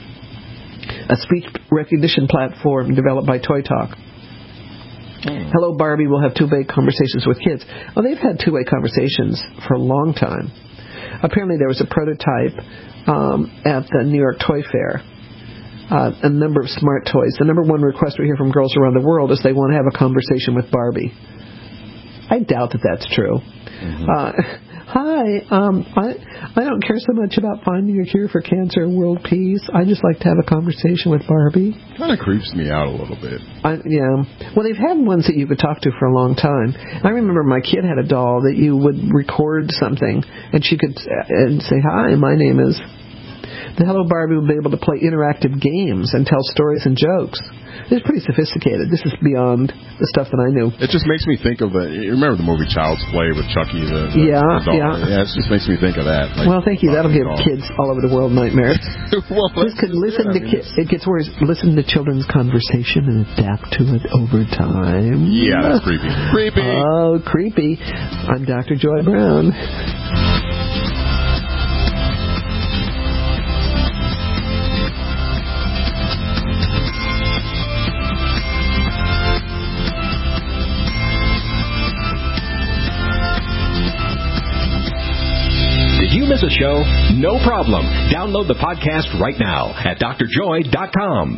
A speech recognition platform developed by Toy Talk. Hmm. Hello, Barbie will have two-way conversations with kids. Well, they've had two-way conversations for a long time. Apparently there was a prototype um, at the New York Toy Fair. Uh, a number of smart toys. The number one request we hear from girls around the world is they want to have a conversation with Barbie. I doubt that that's true. Mm-hmm. Uh, Hi, um, I I don't care so much about finding a cure for cancer or world peace. I just like to have a conversation with Barbie. Kind of creeps me out a little bit. I, yeah. Well, they've had ones that you could talk to for a long time. I remember my kid had a doll that you would record something, and she could and say, "Hi, my name is." The Hello Barbie would be able to play interactive games and tell stories and jokes. It's pretty sophisticated. This is beyond the stuff that I knew. It just makes me think of the. You remember the movie Child's Play with Chucky? The, the, yeah, the yeah. Yeah, it just makes me think of that. Like, well, thank you. That'll give doll. kids all over the world nightmares. well, this could listen it. to I mean, ki- It gets worse. Listen to children's conversation and adapt to it over time. Yeah, that's creepy. Creepy. Oh, creepy. I'm Doctor Joy Brown. Miss a show? No problem. Download the podcast right now at D R joy dot com.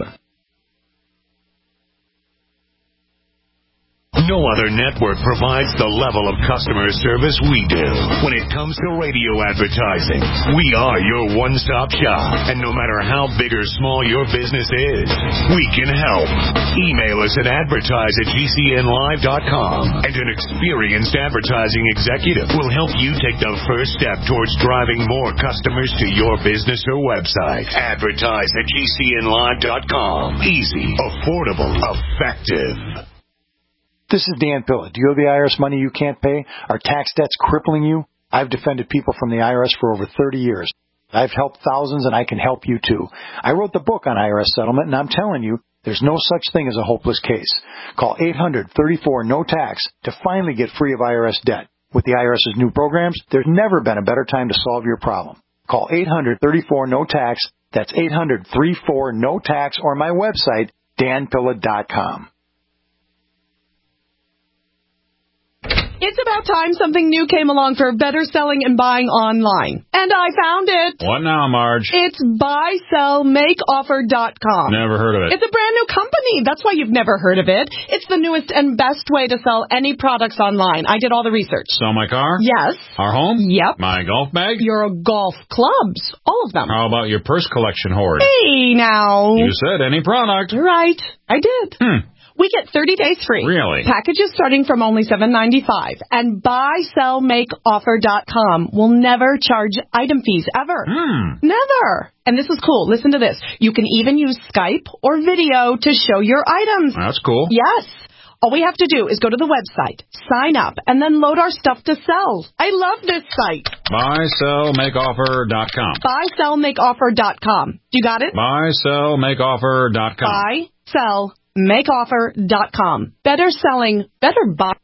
No other network provides the level of customer service we do. When it comes to radio advertising, we are your one-stop shop. And no matter how big or small your business is, we can help. Email us at advertise at G C N live dot com. And an experienced advertising executive will help you take the first step towards driving more customers to your business or website. Advertise at G C N live dot com. Easy, affordable, effective. This is Dan Pilla. Do you owe the I R S money you can't pay? Are tax debts crippling you? I've defended people from the I R S for over thirty years. I've helped thousands, and I can help you too. I wrote the book on I R S settlement, and I'm telling you, there's no such thing as a hopeless case. Call eight hundred, thirty-four, no tax to finally get free of I R S debt. With the IRS's new programs, there's never been a better time to solve your problem. Call eight hundred, thirty-four, no tax. That's eight hundred, thirty-four, no tax, or my website, dan pilla dot com. It's about time something new came along for better selling and buying online. And I found it. What now, Marge? It's buy sell make offer dot com. Never heard of it. It's a brand new company. That's why you've never heard of it. It's the newest and best way to sell any products online. I did all the research. Sell my car? Yes. Our home? Yep. My golf bag? Your golf clubs. All of them. How about your purse collection hoard? Hey, now. You said any product. Right. I did. Hmm. We get thirty days free. Really? Packages starting from only seven ninety-five. And buy sell make offer dot com will never charge item fees ever. Hmm. Never. And this is cool. Listen to this. You can even use Skype or video to show your items. That's cool. Yes. All we have to do is go to the website, sign up, and then load our stuff to sell. I love this site. Buy, sell, make offer dot com. Buy, sell, make offer dot com. You got it? Buy, sell, make offer dot com. Buy, sell, make offer dot com. Better selling, better buy.